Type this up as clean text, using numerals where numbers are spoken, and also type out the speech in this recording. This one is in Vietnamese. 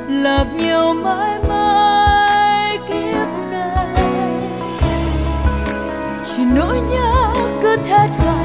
lạc nhiều mãi mãi kiếp này. Chỉ nỗi nhớ cứ thét gào